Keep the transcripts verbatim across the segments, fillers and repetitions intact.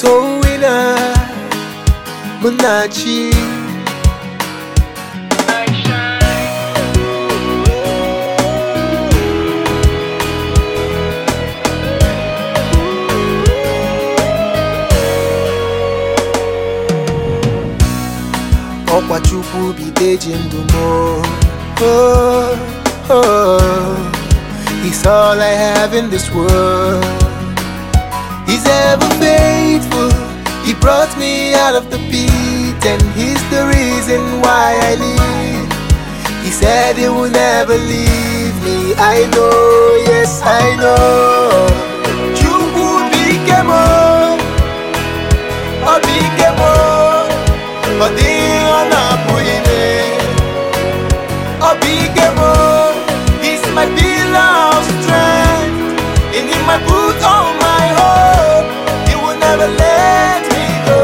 Sowina Munachi Okwa chukwu bideji ndumo. Oh, oh, he's all I have in this world. He's ever faithful. He brought me out of the pit, and he's the reason why I live. He said he will never leave me. I know, yes I know. Chukwu bikemo, oh bikemo, oh di ona puime, oh bikemo. He's my pillar of strength. In him I put all my hope. He will never let me go.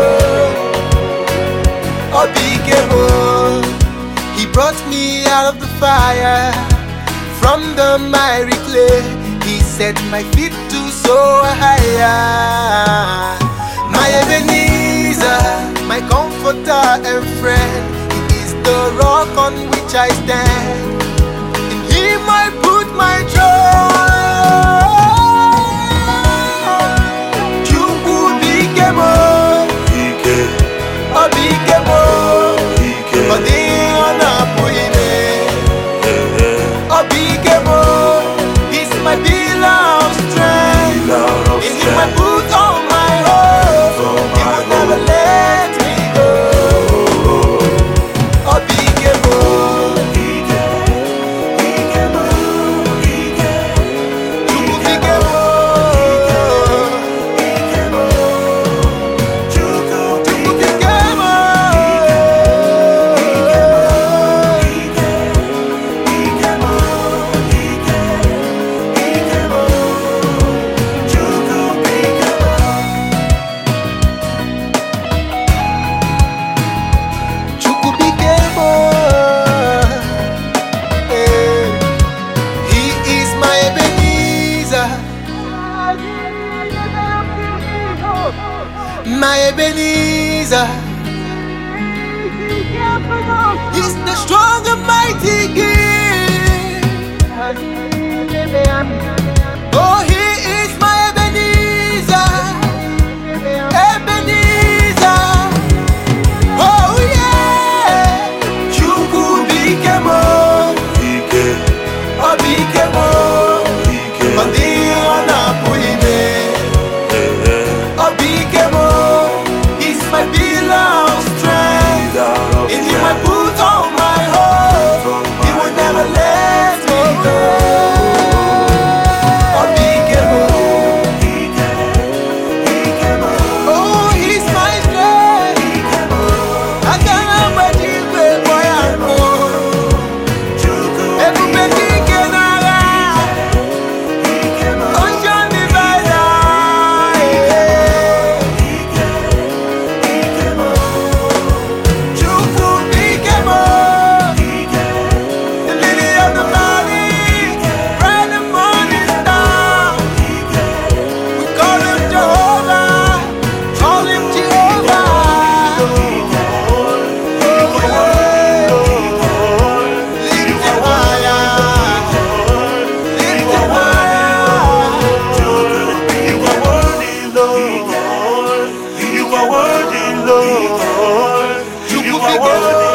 Oh bikemo. He brought me out of the fire, from the miry clay. He set my feet to soar higher. My Ebenezer, my comforter and friend. He is the rock on which I stand. In him I put my trust. Chukwu bikemo, oh bikemo, oh di ona puime, oh bikemo. He's my pillar of strength. In him I put all my hope. He will never let me go. Oh bikemo, Chukwu bikemo, Chukwu bikemo. Chukwu bikemo. Eh, he is my Ebenezer, my Ebenezer. He's the strong and mighty King. Oh, he is my Ebenezer, Ebenezer. Oh yeah. Chukwu bikemo, oh bikemo, oh di ona puime, oh bikemo. He's my pillar of strength. In him I put all my hope. He will never let me go. Oh bikemo, oh he's my strength. I can't imagine where boy I go. Everybody can ocean divider. Chukwu bikemo, the lily of the valley, bright and morning star. We call him Jehovah, call him Jehovah. Lift him higher, lift him higher. You are worthy, Lord. You are worthy, Lord. You are worthy,